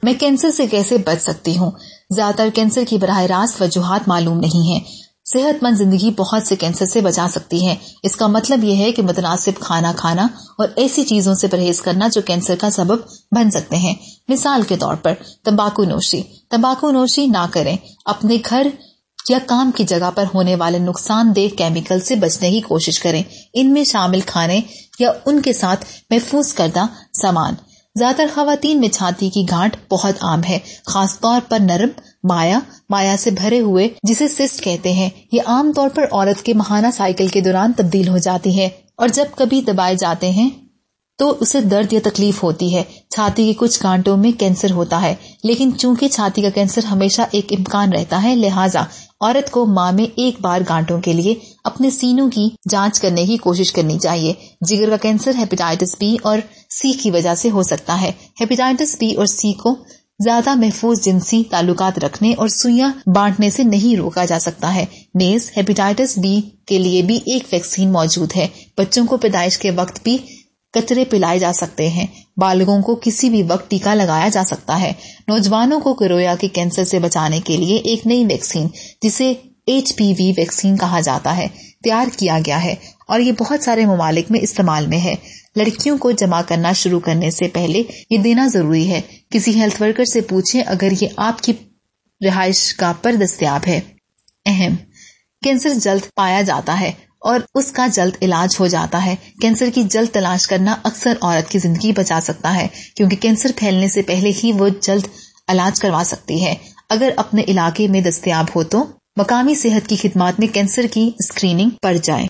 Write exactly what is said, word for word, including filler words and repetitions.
میں کینسر سے کیسے بچ سکتی ہوں؟ زیادہ تر کینسر کی براہ راست وجوہات معلوم نہیں ہیں۔ صحت مند زندگی بہت سے کینسر سے بچا سکتی ہے۔ اس کا مطلب یہ ہے کہ متناسب کھانا کھانا اور ایسی چیزوں سے پرہیز کرنا جو کینسر کا سبب بن سکتے ہیں۔ مثال کے طور پر تمباکو نوشی تمباکو نوشی نہ کریں۔ اپنے گھر یا کام کی جگہ پر ہونے والے نقصان دہ کیمیکل سے بچنے کی کوشش کریں۔ ان میں شامل کھانے یا ان کے ساتھ محفوظ کردہ سامان۔ زیادہ تر خواتین میں چھاتی کی گانٹھ بہت عام ہے، خاص طور پر نرم مایا مایا سے بھرے ہوئے، جسے سسٹ کہتے ہیں۔ یہ عام طور پر عورت کے ماہانہ سائیکل کے دوران تبدیل ہو جاتی ہے اور جب کبھی دبائے جاتے ہیں تو اسے درد یا تکلیف ہوتی ہے۔ چھاتی کی کچھ گانٹوں میں کینسر ہوتا ہے، لیکن چونکہ چھاتی کا کینسر ہمیشہ ایک امکان رہتا ہے، لہٰذا عورت کو ماہ میں ایک بار گانٹوں کے لیے اپنے سینوں کی جانچ کرنے کی کوشش کرنی چاہیے۔ جگر کا کینسر ہیپیٹائٹس بی اور سی کی وجہ سے ہو سکتا ہے۔ ہیپیٹائٹس بی اور سی کو زیادہ محفوظ جنسی تعلقات رکھنے اور سوئیاں بانٹنے سے نہیں روکا جا سکتا ہے۔ نیز ہیپیٹائٹس بی کے لیے بھی ایک ویکسین موجود ہے۔ بچوں کو پیدائش کے وقت بھی قطرے پلائے جا سکتے ہیں۔ بالغوں کو کسی بھی وقت ٹیکا لگایا جا سکتا ہے۔ نوجوانوں کو کرویا کے کینسر سے بچانے کے لیے ایک نئی ویکسین، جسے ایچ پی وی ویکسین کہا جاتا ہے، تیار کیا گیا ہے اور یہ بہت سارے ممالک میں استعمال میں ہے۔ لڑکیوں کو جمع کرنا شروع کرنے سے پہلے یہ دینا ضروری ہے۔ کسی ہیلتھ ورکر سے پوچھیں اگر یہ آپ کی رہائش گاہ پر دستیاب ہے۔ اہم: کینسر جلد پایا جاتا ہے اور اس کا جلد علاج ہو جاتا ہے۔ کینسر کی جلد تلاش کرنا اکثر عورت کی زندگی بچا سکتا ہے، کیونکہ کینسر پھیلنے سے پہلے ہی وہ جلد علاج کروا سکتی ہے۔ اگر اپنے علاقے میں دستیاب ہو تو مقامی صحت کی خدمات میں کینسر کی اسکریننگ پر جائیں۔